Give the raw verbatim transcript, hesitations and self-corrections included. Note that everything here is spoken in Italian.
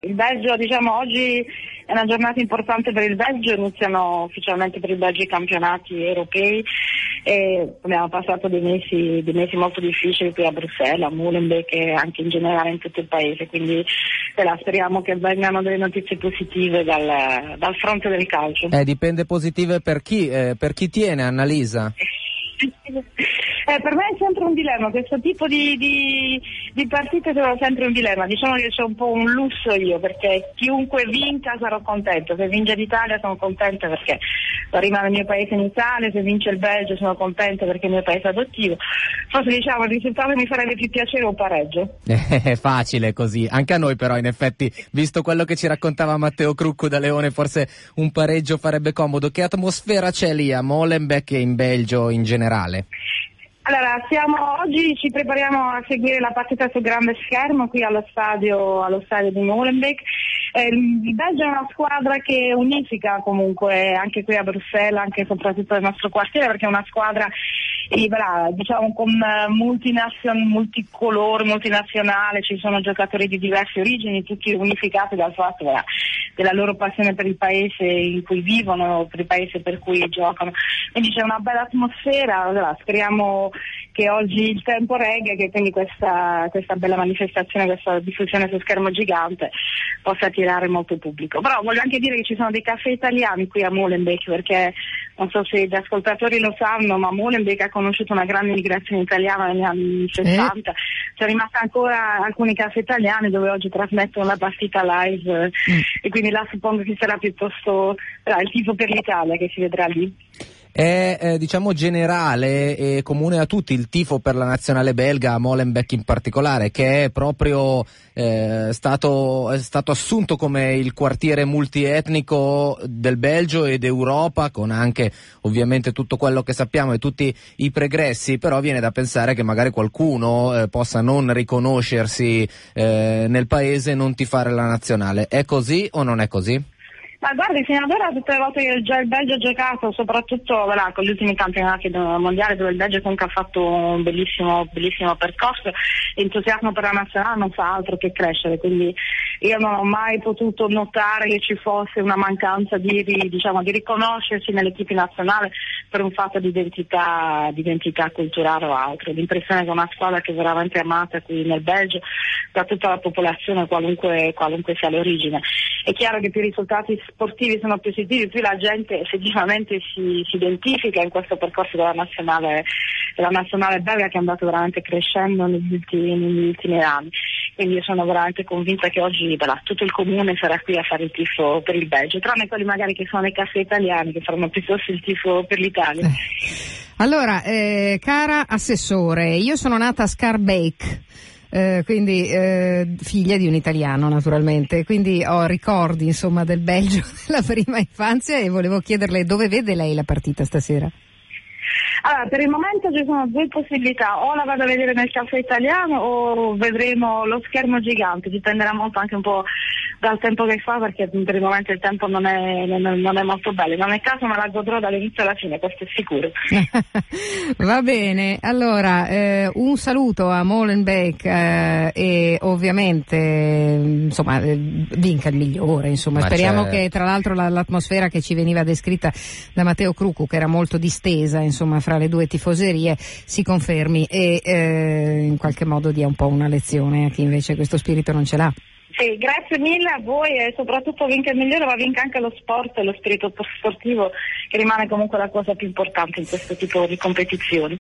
Il Belgio, diciamo, oggi è una giornata importante per il Belgio, iniziano ufficialmente per il Belgio i campionati europei e abbiamo passato dei mesi, dei mesi molto difficili qui a Bruxelles, a Molenbeek e anche in generale in tutto il paese, quindi là, speriamo che vengano delle notizie positive dal, dal fronte del calcio. Eh, dipende positive per chi, eh, per chi tiene, Annalisa? Eh, per me è sempre un dilemma, questo tipo di, di, di partite sono sempre un dilemma, diciamo che c'è un po' un lusso io, perché chiunque vinca sarò contento, se vince l'Italia sono contenta perché rimane il mio paese in Italia, se vince il Belgio sono contenta perché è il mio paese adottivo, forse diciamo il risultato mi farebbe più piacere un pareggio. È facile così, anche a noi però in effetti, visto quello che ci raccontava Matteo Cruccu da Leone, forse un pareggio farebbe comodo. Che atmosfera c'è lì a Molenbeek e in Belgio in generale? Allora, siamo, oggi ci prepariamo a seguire la partita sul grande schermo qui allo stadio, allo stadio di Molenbeek. Eh, il Belgio è una squadra che unifica comunque anche qui a Bruxelles, anche e soprattutto nel nostro quartiere, perché è una squadra eh, diciamo con multinazionale, multicolore, multinazionale, ci sono giocatori di diverse origini, tutti unificati dal fatto della, della loro passione per il paese in cui vivono, per il paese per cui giocano. Quindi c'è una bella atmosfera, allora, speriamo che oggi il tempo regga, che quindi questa, questa bella manifestazione, questa diffusione su schermo gigante possa attirare molto pubblico. Però voglio anche dire che ci sono dei caffè italiani qui a Molenbeek, perché non so se gli ascoltatori lo sanno, ma Molenbeek ha conosciuto una grande immigrazione italiana negli anni sessanta, eh? C'è rimasta ancora alcuni caffè italiani dove oggi trasmettono la partita live, mm. e quindi là suppongo che sarà piuttosto eh, il tifo per l'Italia che si vedrà lì. È eh, diciamo generale e comune a tutti il tifo per la nazionale belga, a Molenbeek in particolare, che è proprio eh, stato, è stato assunto come il quartiere multietnico del Belgio ed Europa, con anche ovviamente tutto quello che sappiamo e tutti i pregressi, però viene da pensare che magari qualcuno eh, possa non riconoscersi eh, nel paese e non tifare la nazionale. È così o non è così? Ma guardi, fino ad ora tutte le volte che già il Belgio ha giocato, soprattutto voilà, con gli ultimi campionati mondiali dove il Belgio comunque ha fatto un bellissimo, bellissimo percorso, l'entusiasmo per la nazionale non fa altro che crescere, quindi io non ho mai potuto notare che ci fosse una mancanza di, diciamo, di riconoscersi nell'equipe nazionale per un fatto di identità, di identità culturale o altro. L'impressione che è una squadra che è veramente amata qui nel Belgio da tutta la popolazione, qualunque, qualunque sia l'origine. È chiaro che più i risultati sportivi sono positivi, più la gente effettivamente si, si identifica in questo percorso della nazionale, della nazionale belga, che è andato veramente crescendo negli ultimi, negli ultimi anni. Quindi io sono veramente convinta che oggi voilà, tutto il comune sarà qui a fare il tifo per il Belgio, tranne quelli magari che sono nei caffè italiani che faranno piuttosto il tifo per l'Italia. Eh. Allora, eh, cara assessore, io sono nata a Schaerbeek. Eh, quindi eh, figlia di un italiano naturalmente, quindi ho ricordi insomma del Belgio della prima infanzia e volevo chiederle dove vede lei la partita stasera. Allora, per il momento ci sono due possibilità, o la vado a vedere nel caffè italiano o vedremo lo schermo gigante, dipenderà molto anche un po' dal tempo che fa, perché per il momento il tempo non è, non è molto bello, non è caso, ma la godrò dall'inizio alla fine, questo è sicuro. Va bene, allora eh, un saluto a Molenbeek eh, e ovviamente insomma eh, vinca il migliore, insomma. Ma speriamo c'è... che tra l'altro la, l'atmosfera che ci veniva descritta da Matteo Cruccu, che era molto distesa insomma fra le due tifoserie, si confermi e eh, in qualche modo dia un po' una lezione a chi invece questo spirito non ce l'ha. Sì, grazie mille a voi e soprattutto vinca il migliore, ma vinca anche lo sport e lo spirito sportivo, che rimane comunque la cosa più importante in questo tipo di competizioni.